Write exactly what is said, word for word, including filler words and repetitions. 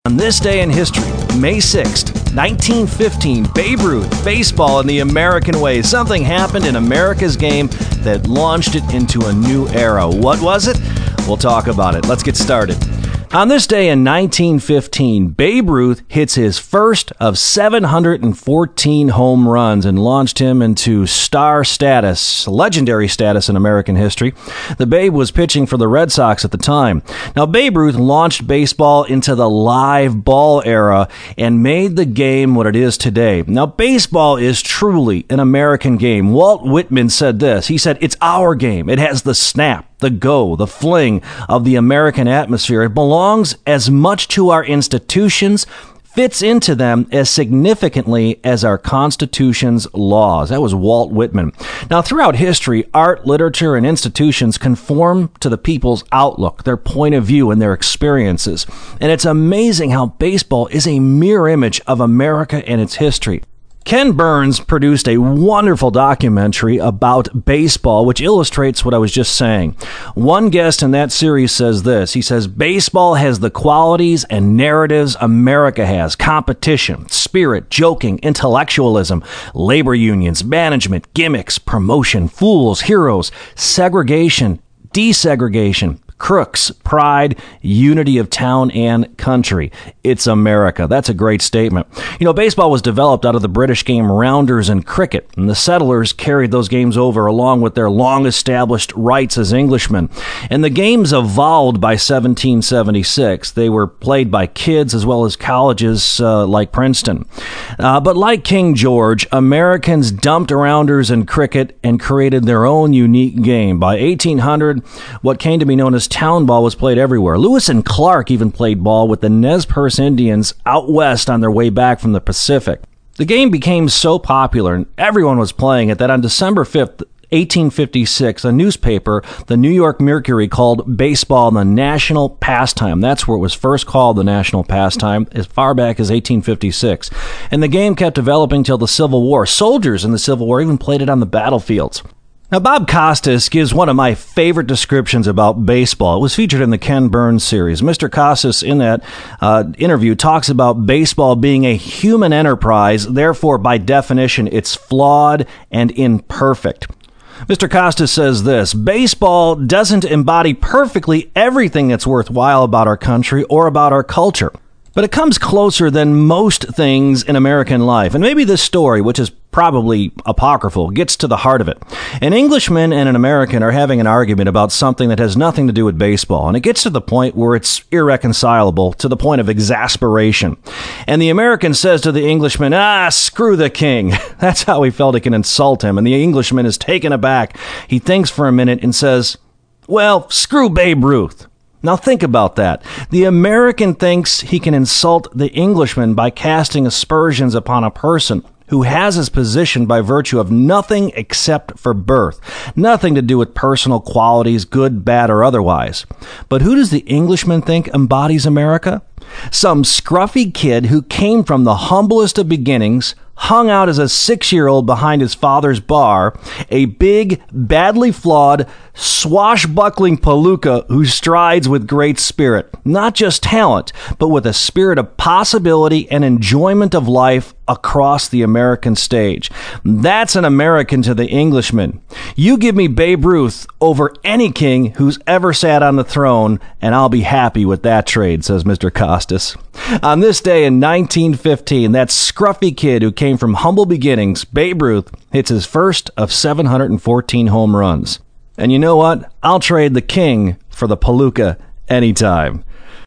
On this day in history, May sixth, nineteen fifteen, Babe Ruth, baseball in the American way. Something happened in America's game that launched it into a new era. What was it? We'll talk about it. Let's get started. On this day in nineteen fifteen, Babe Ruth hits his first of seven hundred fourteen home runs and launched him into star status, legendary status in American history. The Babe was pitching for the Red Sox at the time. Now, Babe Ruth launched baseball into the live ball era and made the game what it is today. Now, baseball is truly an American game. Walt Whitman said this. He said, "It's our game. It has the snap, the go, the fling of the American atmosphere. It belongs as much to our institutions, fits into them as significantly as our Constitution's laws." That was Walt Whitman. Now, throughout history, art, literature, and institutions conform to the people's outlook, their point of view, and their experiences. And it's amazing how baseball is a mirror image of America and its history. Ken Burns produced a wonderful documentary about baseball, which illustrates what I was just saying. One guest in that series says this. He says, "Baseball has the qualities and narratives America has: competition, spirit, joking, intellectualism, labor unions, management, gimmicks, promotion, fools, heroes, segregation, desegregation, crooks, pride, unity of town and country. It's America." That's a great statement. You know, baseball was developed out of the British game rounders and cricket, and the settlers carried those games over along with their long-established rights as Englishmen. And the games evolved by seventeen seventy-six. They were played by kids as well as colleges uh, like Princeton. Uh, but like King George, Americans dumped rounders and cricket and created their own unique game. By eighteen hundred, what came to be known as town ball was played everywhere. Lewis and Clark even played ball with the Nez Perce Indians out west on their way back from the Pacific. The game became so popular and everyone was playing it that on December fifth, eighteen fifty-six, a newspaper, the New York Mercury, called baseball the national pastime. That's where it was first called the national pastime, as far back as eighteen fifty-six. And the game kept developing till the Civil War. Soldiers in the Civil War even played it on the battlefields. Now, Bob Costas gives one of my favorite descriptions about baseball. It was featured in the Ken Burns series. Mister Costas, in that uh, interview, talks about baseball being a human enterprise. Therefore, by definition, it's flawed and imperfect. Mister Costas says this: "Baseball doesn't embody perfectly everything that's worthwhile about our country or about our culture, but it comes closer than most things in American life." And maybe this story, which is probably apocryphal, gets to the heart of it. An Englishman and an American are having an argument about something that has nothing to do with baseball, and it gets to the point where it's irreconcilable, to the point of exasperation. And the American says to the Englishman, "Ah, screw the king." That's how he felt he can insult him, and the Englishman is taken aback. He thinks for a minute and says, "Well, screw Babe Ruth." Now think about that. The American thinks he can insult the Englishman by casting aspersions upon a person who has his position by virtue of nothing except for birth. Nothing to do with personal qualities, good, bad, or otherwise. But who does the Englishman think embodies America? Some scruffy kid who came from the humblest of beginnings, hung out as a six-year-old behind his father's bar, a big, badly flawed, swashbuckling palooka who strides with great spirit. Not just talent, but with a spirit of possibility and enjoyment of life across the American stage. That's an American to the Englishman. You give me Babe Ruth over any king who's ever sat on the throne, and I'll be happy with that trade, says Mister Costas. On this day in nineteen fifteen, that scruffy kid who came from humble beginnings, Babe Ruth, hits his first of seven hundred fourteen home runs. And you know what? I'll trade the king for the palooka anytime.